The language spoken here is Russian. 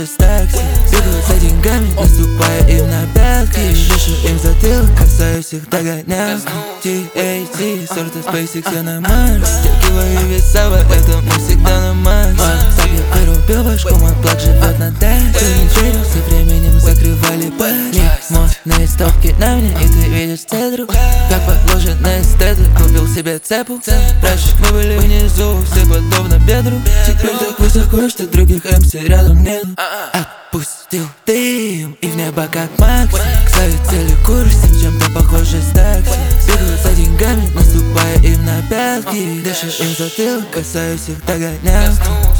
с такси. Бегаю за деньгами, наступая им на пятки. Вешу им затылок, касаюсь их догонял. THC, сорта SpaceX, я на Марс. Стягиваю веса, это мы всегда на Марс. Сап, я вырубил башку, мой плаг живет на дальше. Кто не верил, со временем закрывали пальцы. Модные стопки на мне, и ты видишь цедру. Как положено эстеты, купил себе цепу. Раньше мы были внизу, все подобно бедру. Теперь так высоко, что других МС рядом нету. Отпустил дым, и в небо как Макс. К своей цели курсим, чем-то похожий с такси. Бегаю за деньгами, наступая им на пятки. Дышу им затылок, касаюсь их догонял.